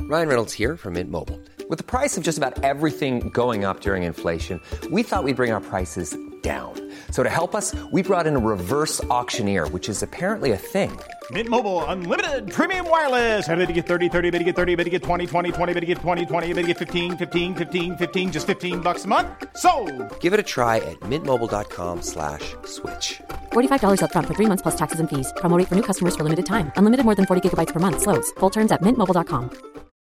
Ryan Reynolds here from Mint Mobile. With the price of just about everything going up during inflation, we thought we'd bring our prices down. So to help us, we brought in a reverse auctioneer, which is apparently a thing. Mint Mobile Unlimited Premium Wireless. How to get 30, 30, bit to get 30, bit to get 20, 20, 20, bit to get 20, 20, bit to get 15, 15, 15, 15, just $15 a month? Sold! Give it a try at mintmobile.com/switch. $45 up front for 3 months plus taxes and fees. Promo rate for new customers for limited time. Unlimited more than 40 gigabytes per month. Slows full terms at mintmobile.com.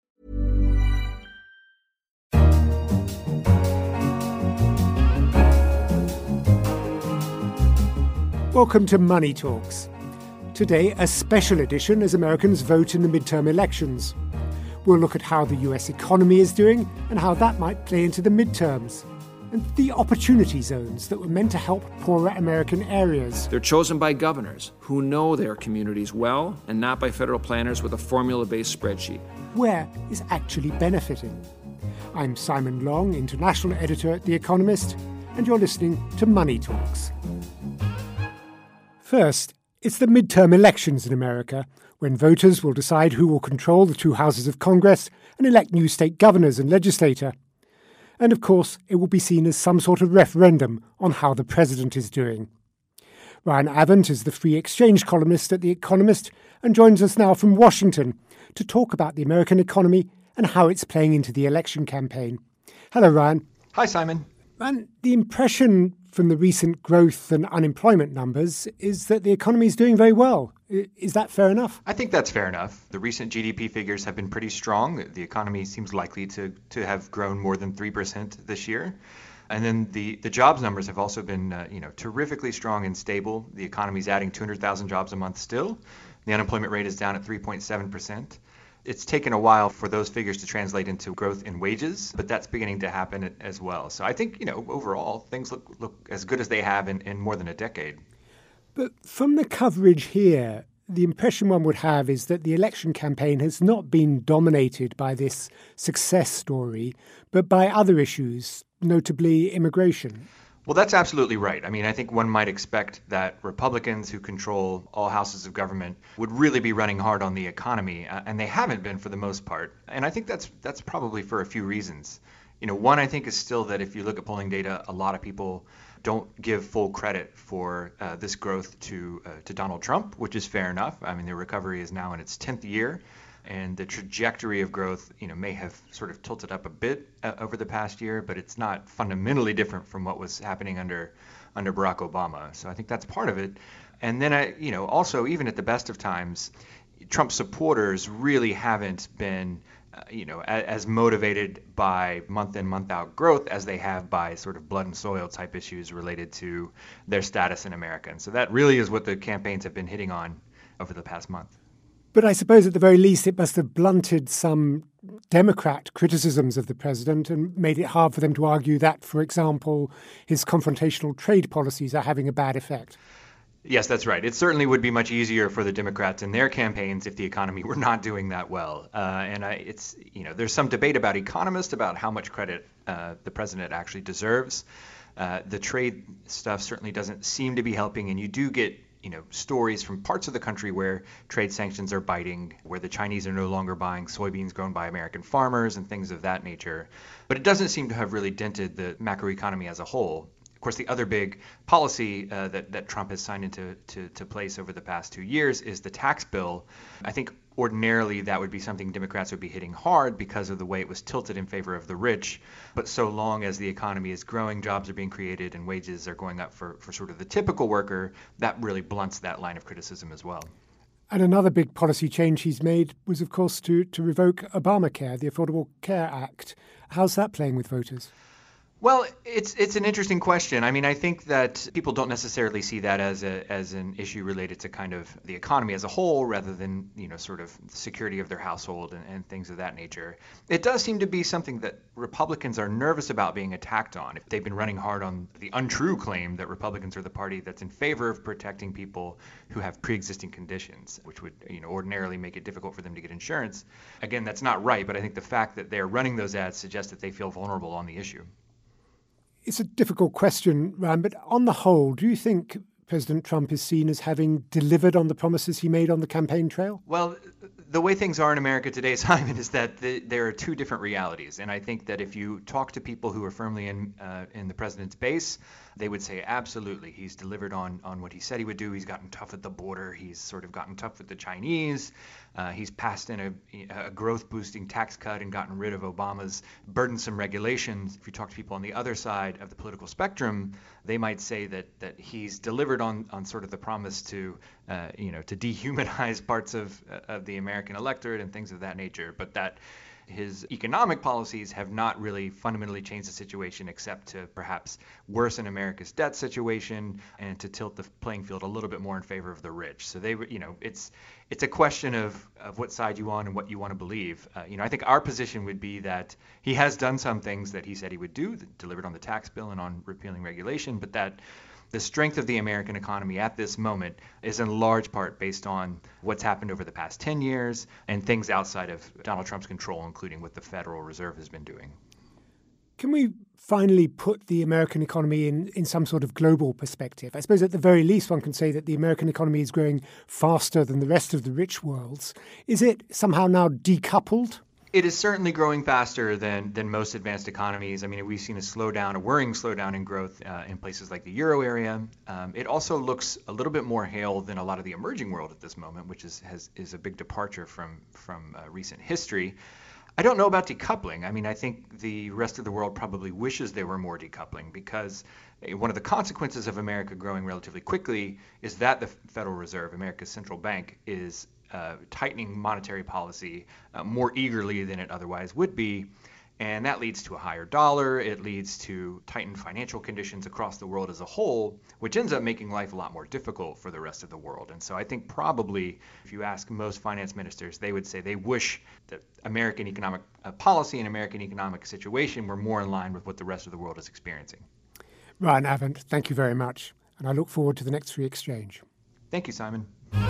Welcome to Money Talks. Today, a special edition as Americans vote in the midterm elections. We'll look at how the US economy is doing and how that might play into the midterms, and the opportunity zones that were meant to help poorer American areas. They're chosen by governors who know their communities well and not by federal planners with a formula-based spreadsheet. Where is actually benefiting? I'm Simon Long, international editor at The Economist, and you're listening to Money Talks. First, it's the midterm elections in America, when voters will decide who will control the two houses of Congress and elect new state governors and legislature. And of course, it will be seen as some sort of referendum on how the president is doing. Ryan Avent is the free exchange columnist at The Economist and joins us now from Washington to talk about the American economy and how it's playing into the election campaign. Hello, Ryan. Hi, Simon. And the impression from the recent growth and unemployment numbers is that the economy is doing very well. Is that fair enough? I think that's fair enough. The recent GDP figures have been pretty strong. The economy seems likely to have grown more than 3% this year. And then the jobs numbers have also been terrifically strong and stable. The economy's adding 200,000 jobs a month still. The unemployment rate is down at 3.7%. It's taken a while for those figures to translate into growth in wages, but that's beginning to happen as well. So I think, overall, things look as good as they have in more than a decade. But from the coverage here, the impression one would have is that the election campaign has not been dominated by this success story, but by other issues, notably immigration. Well, that's absolutely right. I mean, I think one might expect that Republicans who control all houses of government would really be running hard on the economy, and they haven't been for the most part. And I think that's probably for a few reasons. One, I think, is still that if you look at polling data, a lot of people don't give full credit for this growth to Donald Trump, which is fair enough. I mean, the recovery is now in its 10th year. And the trajectory of growth, may have sort of tilted up a bit over the past year, but it's not fundamentally different from what was happening under Barack Obama. So I think that's part of it. And then, also, even at the best of times, Trump supporters really haven't been, as motivated by month in, month out growth as they have by sort of blood and soil type issues related to their status in America. And so that really is what the campaigns have been hitting on over the past month. But I suppose at the very least it must have blunted some Democrat criticisms of the president and made it hard for them to argue that, for example, his confrontational trade policies are having a bad effect. Yes, that's right. It certainly would be much easier for the Democrats in their campaigns if the economy were not doing that well. There's some debate about economists about how much credit the president actually deserves. The trade stuff certainly doesn't seem to be helping, and you do get stories from parts of the country where trade sanctions are biting, where the Chinese are no longer buying soybeans grown by American farmers and things of that nature. But it doesn't seem to have really dented the macroeconomy as a whole. Of course, the other big policy that Trump has signed into place over the past 2 years is the tax bill. I think ordinarily that would be something Democrats would be hitting hard because of the way it was tilted in favor of the rich. But so long as the economy is growing, jobs are being created, and wages are going up for sort of the typical worker, that really blunts that line of criticism as well. And another big policy change he's made was, of course, to revoke Obamacare, the Affordable Care Act. How's that playing with voters? Well, it's an interesting question. I mean, I think that people don't necessarily see that as an issue related to kind of the economy as a whole, rather than, sort of the security of their household and things of that nature. It does seem to be something that Republicans are nervous about being attacked on. They've been running hard on the untrue claim that Republicans are the party that's in favor of protecting people who have pre-existing conditions, which would, ordinarily make it difficult for them to get insurance. Again, that's not right, but I think the fact that they're running those ads suggests that they feel vulnerable on the issue. It's a difficult question, Ryan, but on the whole, do you think President Trump is seen as having delivered on the promises he made on the campaign trail? Well, the way things are in America today, Simon, is that there are two different realities. And I think that if you talk to people who are firmly in the president's base, they would say absolutely. He's delivered on what he said he would do. He's gotten tough at the border. He's sort of gotten tough with the Chinese. He's passed in a growth-boosting tax cut and gotten rid of Obama's burdensome regulations. If you talk to people on the other side of the political spectrum, they might say that he's delivered on sort of the promise to dehumanize parts of the American electorate and things of that nature, but that his economic policies have not really fundamentally changed the situation except to perhaps worsen America's debt situation and to tilt the playing field a little bit more in favor of the rich. So it's a question of what side you on and what you want to believe. I think our position would be that he has done some things that he said he would do, delivered on the tax bill and on repealing regulation, but that the strength of the American economy at this moment is in large part based on what's happened over the past 10 years and things outside of Donald Trump's control, including what the Federal Reserve has been doing. Can we finally put the American economy in some sort of global perspective? I suppose at the very least one can say that the American economy is growing faster than the rest of the rich world's. Is it somehow now decoupled? It is certainly growing faster than most advanced economies. I mean, we've seen a worrying slowdown in growth in places like the Euro area. It also looks a little bit more hale than a lot of the emerging world at this moment, which is a big departure from recent history. I don't know about decoupling. I mean, I think the rest of the world probably wishes there were more decoupling because one of the consequences of America growing relatively quickly is that the Federal Reserve, America's central bank, is tightening monetary policy more eagerly than it otherwise would be. And that leads to a higher dollar. It leads to tightened financial conditions across the world as a whole, which ends up making life a lot more difficult for the rest of the world. And so I think probably if you ask most finance ministers, they would say they wish that American economic policy and American economic situation were more in line with what the rest of the world is experiencing. Ryan Avent, thank you very much. And I look forward to the next free exchange. Thank you, Simon.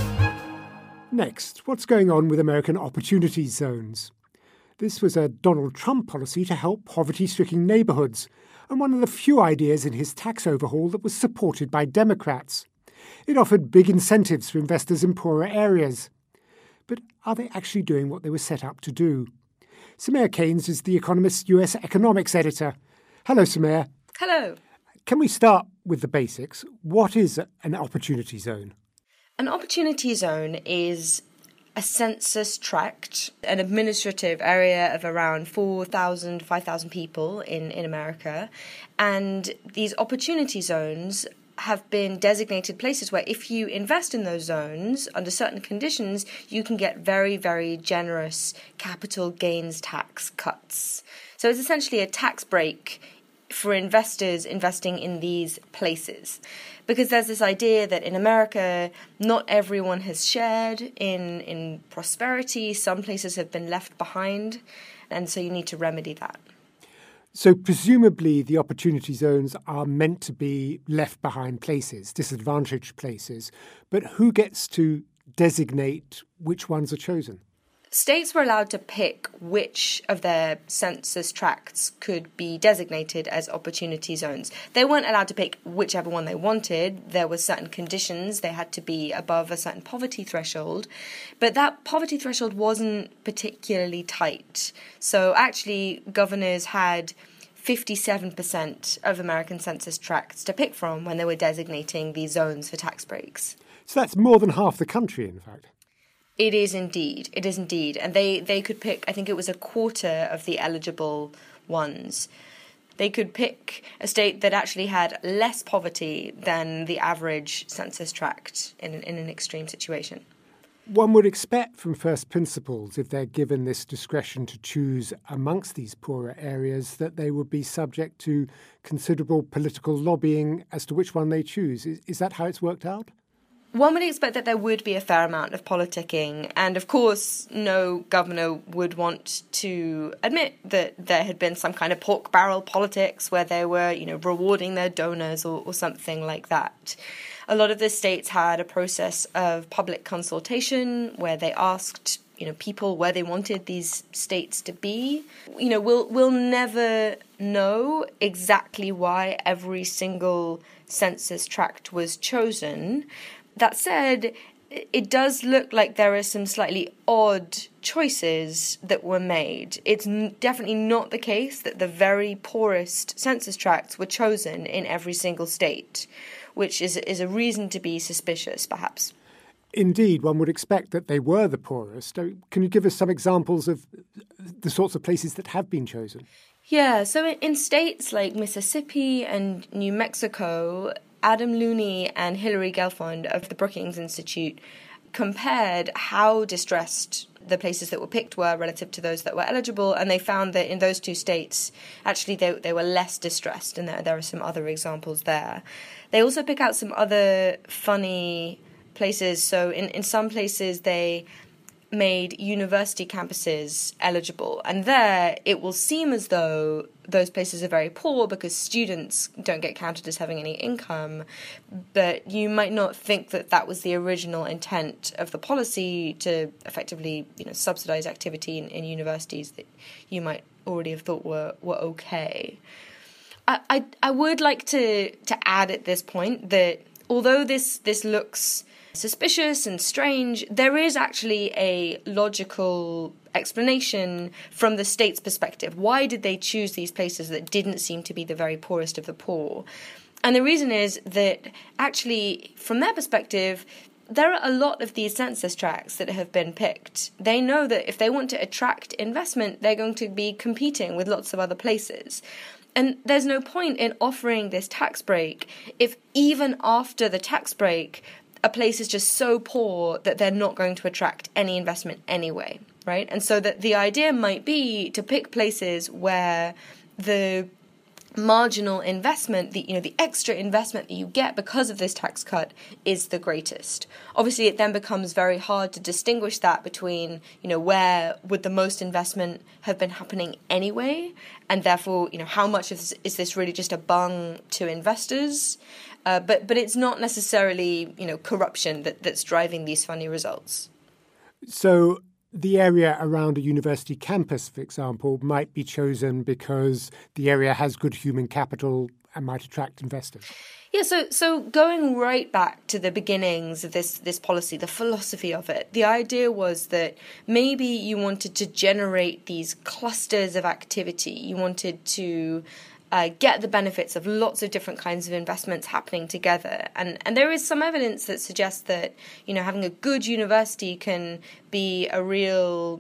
Next, what's going on with American opportunity zones? This was a Donald Trump policy to help poverty-stricken neighbourhoods, and one of the few ideas in his tax overhaul that was supported by Democrats. It offered big incentives for investors in poorer areas. But are they actually doing what they were set up to do? Soumaya Keynes is The Economist's US economics editor. Hello, Soumaya. Hello. Can we start with the basics? What is an opportunity zone? An opportunity zone is a census tract, an administrative area of around 4,000, 5,000 people in America. And these opportunity zones have been designated places where if you invest in those zones under certain conditions, you can get very, very generous capital gains tax cuts. So it's essentially a tax break for investors investing in these places. Because there's this idea that in America, not everyone has shared in prosperity. Some places have been left behind. And so you need to remedy that. So presumably the opportunity zones are meant to be left behind places, disadvantaged places. But who gets to designate which ones are chosen? States were allowed to pick which of their census tracts could be designated as opportunity zones. They weren't allowed to pick whichever one they wanted. There were certain conditions. They had to be above a certain poverty threshold. But that poverty threshold wasn't particularly tight. So actually, governors had 57% of American census tracts to pick from when they were designating these zones for tax breaks. So that's more than half the country, in fact. It is indeed. It is indeed. And they could pick, I think it was a quarter of the eligible ones. They could pick a state that actually had less poverty than the average census tract in an extreme situation. One would expect from first principles, if they're given this discretion to choose amongst these poorer areas, that they would be subject to considerable political lobbying as to which one they choose. Is that how it's worked out? One would expect that there would be a fair amount of politicking, and of course no governor would want to admit that there had been some kind of pork barrel politics where they were, rewarding their donors or something like that. A lot of the states had a process of public consultation where they asked people where they wanted these states to be. We'll never know exactly why every single census tract was chosen. That said, it does look like there are some slightly odd choices that were made. It's definitely not the case that the very poorest census tracts were chosen in every single state, which is a reason to be suspicious, perhaps. Indeed, one would expect that they were the poorest. Can you give us some examples of the sorts of places that have been chosen? Yeah, so in states like Mississippi and New Mexico, Adam Looney and Hilary Gelfond of the Brookings Institute compared how distressed the places that were picked were relative to those that were eligible, and they found that in those two states, actually, they were less distressed, and there are some other examples there. They also pick out some other funny places. So in some places, they made university campuses eligible, and there it will seem as though those places are very poor because students don't get counted as having any income, but you might not think that that was the original intent of the policy to effectively subsidize activity in universities that you might already have thought were okay. I would like to add at this point that although this looks suspicious and strange, there is actually a logical explanation from the state's perspective. Why did they choose these places that didn't seem to be the very poorest of the poor? And the reason is that actually, from their perspective, there are a lot of these census tracts that have been picked. They know that if they want to attract investment, they're going to be competing with lots of other places. And there's no point in offering this tax break if even after the tax break, a place is just so poor that they're not going to attract any investment anyway, right? And so that the idea might be to pick places where the marginal investment, the extra investment that you get because of this tax cut is the greatest. Obviously, it then becomes very hard to distinguish that between, where would the most investment have been happening anyway, and therefore, how much is this really just a bung to investors? But it's not necessarily, corruption that's driving these funny results. So the area around a university campus, for example, might be chosen because the area has good human capital and might attract investors. Yeah, so going right back to the beginnings of this policy, the philosophy of it, the idea was that maybe you wanted to generate these clusters of activity. You wanted to get the benefits of lots of different kinds of investments happening together. And there is some evidence that suggests that, having a good university can be a real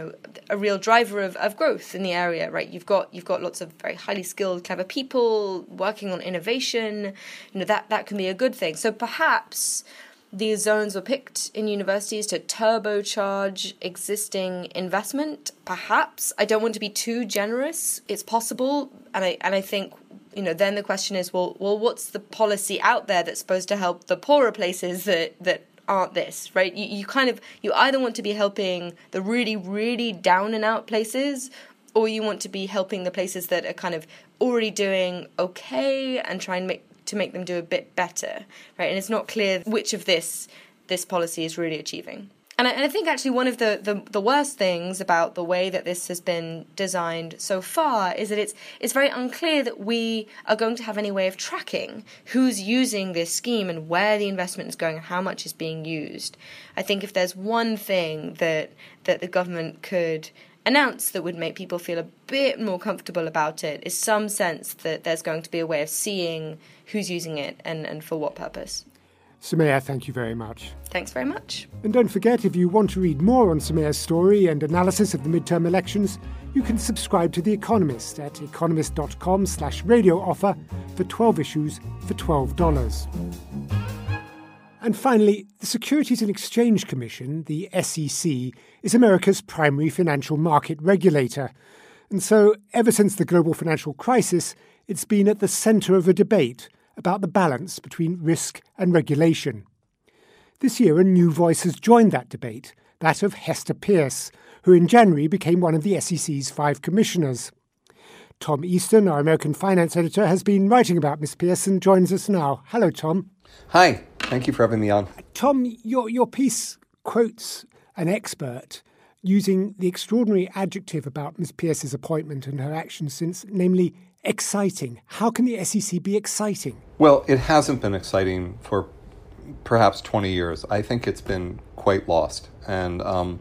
driver of growth in the area, right? You've got lots of very highly skilled, clever people working on innovation. That can be a good thing. So perhaps these zones were picked in universities to turbocharge existing investment. Perhaps. I don't want to be too generous. It's possible. And I think, then the question is, well, what's the policy out there that's supposed to help the poorer places that aren't this, right? You either want to be helping the really, really down and out places, or you want to be helping the places that are kind of already doing okay and try and to make them do a bit better, right? And it's not clear which of this policy is really achieving. And I think actually one of the worst things about the way that this has been designed so far is that it's very unclear that we are going to have any way of tracking who's using this scheme and where the investment is going and how much is being used. I think if there's one thing that the government could announce that would make people feel a bit more comfortable about it is some sense that there's going to be a way of seeing who's using it and for what purpose. Soumaya, thank you very much. Thanks very much. And don't forget, if you want to read more on Soumaya's story and analysis of the midterm elections, you can subscribe to The Economist at economist.com/radio offer for 12 issues for $12. And finally, the Securities and Exchange Commission, the SEC, is America's primary financial market regulator. And so, ever since the global financial crisis, it's been at the centre of a debate about the balance between risk and regulation. This year, a new voice has joined that debate, that of Hester Peirce, who in January became one of the SEC's 5 commissioners. Tom Easton, our American finance editor, has been writing about Ms. Peirce and joins us now. Hello, Tom. Hi. Thank you for having me on. Tom, your piece quotes an expert using the extraordinary adjective about Ms. Pierce's appointment and her actions since, namely exciting. How can the SEC be exciting? Well, it hasn't been exciting for perhaps 20 years. I think it's been quite lost. And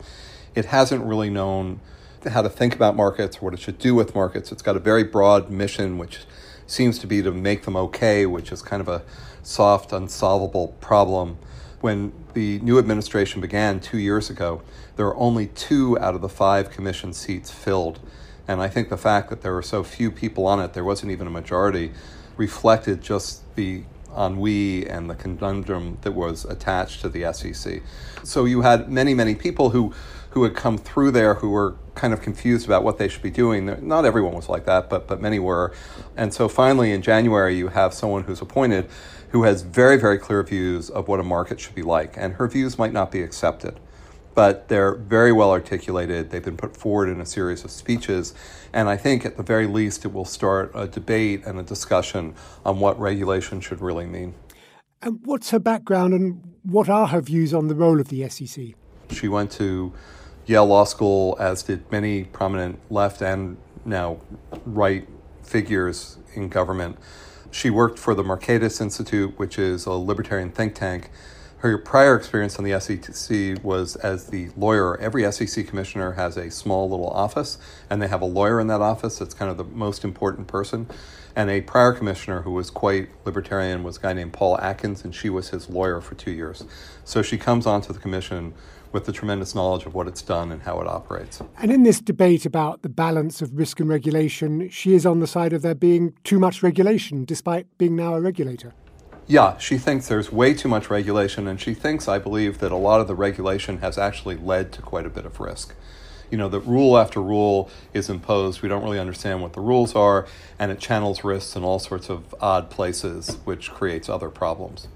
it hasn't really known how to think about markets or what it should do with markets. It's got a very broad mission, which seems to be to make them okay, which is kind of a soft, unsolvable problem. When the new administration began 2 years ago, there were only 2 out of the 5 commission seats filled. And I think the fact that there were so few people on it, there wasn't even a majority, reflected just the ennui and the conundrum that was attached to the SEC. So you had many people who had come through there who were kind of confused about what they should be doing. Not everyone was like that, but many were. And so finally in January you have someone who's appointed who has very, very clear views of what a market should be like. And her views might not be accepted, but they're very well articulated. They've been put forward in a series of speeches. And I think at the very least it will start a debate and a discussion on what regulation should really mean. And what's her background and what are her views on the role of the SEC? She went to Yale Law School, as did many prominent left and now right figures in government. She worked for the Mercatus Institute, which is a libertarian think tank. Her prior experience on the SEC was as the lawyer. Every SEC commissioner has a small little office, and they have a lawyer in that office. It's kind of the most important person. And a prior commissioner who was quite libertarian was a guy named Paul Atkins, and she was his lawyer for 2 years. So she comes onto the commission with the tremendous knowledge of what it's done and how it operates. And in this debate about the balance of risk and regulation, she is on the side of there being too much regulation, despite being now a regulator. Yeah, she thinks there's way too much regulation, and she thinks, I believe, that a lot of the regulation has actually led to quite a bit of risk. You know, that rule after rule is imposed. We don't really understand what the rules are, and it channels risks in all sorts of odd places, which creates other problems.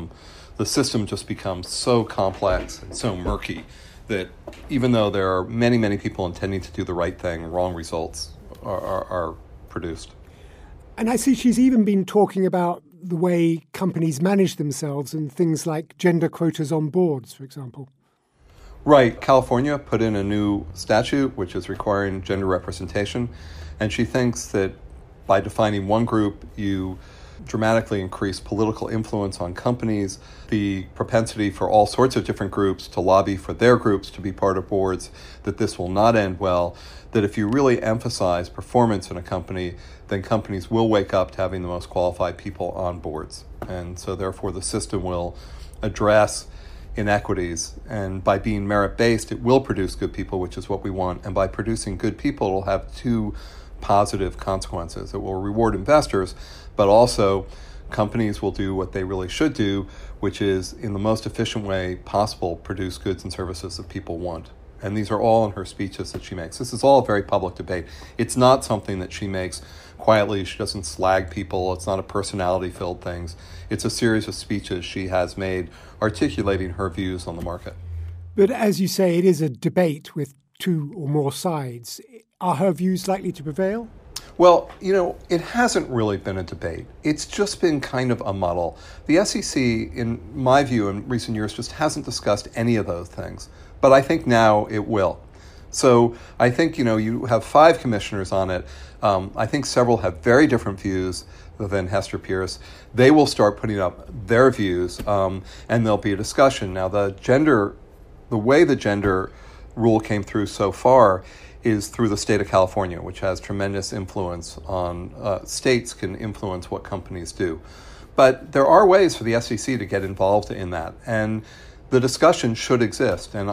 The system just becomes so complex and so murky that even though there are many people intending to do the right thing, wrong results are produced. And I see she's even been talking about the way companies manage themselves and things like gender quotas on boards, for example. Right. California put in a new statute which is requiring gender representation, and she thinks that by defining one group, you dramatically increase political influence on companies, the propensity for all sorts of different groups to lobby for their groups to be part of boards, that this will not end well, that if you really emphasize performance in a company, then companies will wake up to having the most qualified people on boards. And so therefore the system will address inequities, and by being merit-based, it will produce good people, which is what we want. And by producing good people, it will have 2 positive consequences. It will reward investors, but also companies will do what they really should do, which is, in the most efficient way possible, produce goods and services that people want. And these are all in her speeches that she makes. This is all a very public debate. It's not something that she makes quietly. She doesn't slag people. It's not a personality-filled thing. It's a series of speeches she has made articulating her views on the market. But as you say, it is a debate with 2 or more sides. Are her views likely to prevail? Well, you know, it hasn't really been a debate. It's just been kind of a muddle. The SEC, in my view, in recent years, just hasn't discussed any of those things. But I think now it will. So I think, you know, you have 5 commissioners on it. I think several have very different views than Hester Pierce. They will start putting up their views, and there'll be a discussion. Now, the way the gender rule came through so far is through the state of California, which has tremendous influence on states can influence what companies do. But there are ways for the SEC to get involved in that, and the discussion should exist. And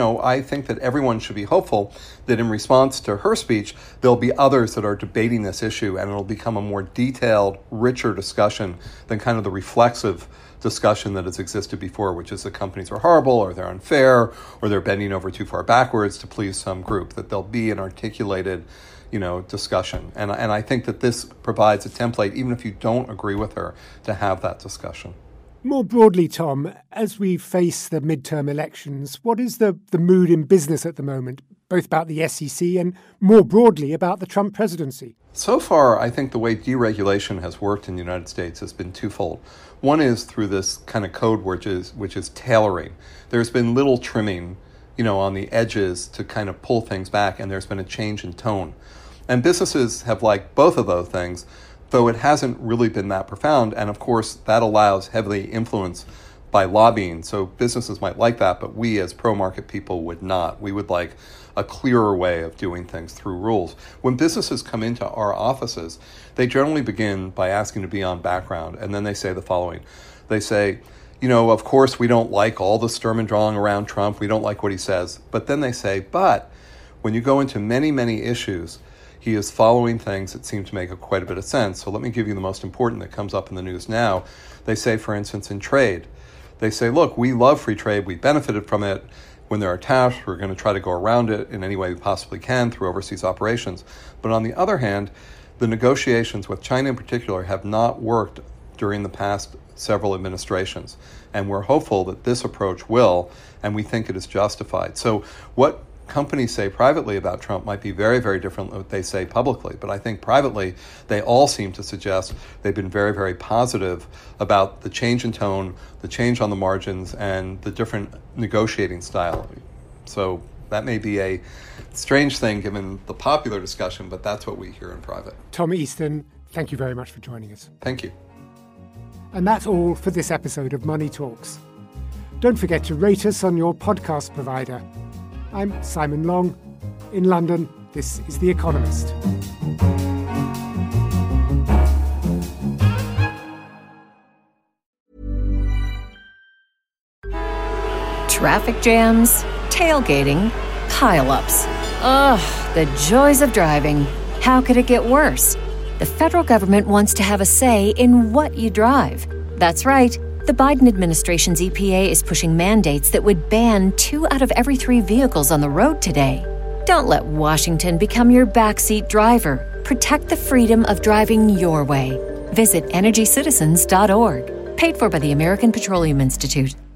I think that everyone should be hopeful that in response to her speech, there'll be others that are debating this issue, and it'll become a more detailed, richer discussion than kind of the reflexive discussion that has existed before, which is that companies are horrible, or they're unfair, or they're bending over too far backwards to please some group. That there'll be an articulated, discussion. And I think that this provides a template, even if you don't agree with her, to have that discussion. More broadly, Tom, as we face the midterm elections, what is the mood in business at the moment, both about the SEC and more broadly about the Trump presidency? So far, I think the way deregulation has worked in the United States has been twofold. One is through this kind of code which is tailoring. There's been little trimming, on the edges to kind of pull things back, and there's been a change in tone. And businesses have liked both of those things, though it hasn't really been that profound. And of course, that allows heavily influence by lobbying. So businesses might like that, but we as pro-market people would not. We would like a clearer way of doing things through rules. When businesses come into our offices, they generally begin by asking to be on background, and then they say the following. They say, of course we don't like all the Sturm und Drang around Trump, we don't like what he says. But then they say, but when you go into many, many issues, he is following things that seem to make quite a bit of sense. So let me give you the most important that comes up in the news now. They say, for instance, in trade, they say, look, we love free trade, we benefited from it. When there are tariffs, we're going to try to go around it in any way we possibly can through overseas operations. But on the other hand, the negotiations with China in particular have not worked during the past several administrations. And we're hopeful that this approach will, and we think it is justified. So what companies say privately about Trump might be very, very different than what they say publicly. But I think privately, they all seem to suggest they've been very, very positive about the change in tone, the change on the margins, and the different negotiating style. So that may be a strange thing given the popular discussion, but that's what we hear in private. Tom Easton, thank you very much for joining us. Thank you. And that's all for this episode of Money Talks. Don't forget to rate us on your podcast provider. I'm Simon Long. In London, this is The Economist. Traffic jams, tailgating, pile-ups. Ugh, the joys of driving. How could it get worse? The federal government wants to have a say in what you drive. That's right. The Biden administration's EPA is pushing mandates that would ban 2 out of every 3 vehicles on the road today. Don't let Washington become your backseat driver. Protect the freedom of driving your way. Visit EnergyCitizens.org. Paid for by the American Petroleum Institute.